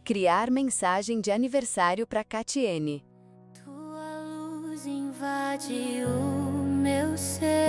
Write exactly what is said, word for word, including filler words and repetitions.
Criar mensagem de aniversário para Catiene. Tua luz invade o meu ser.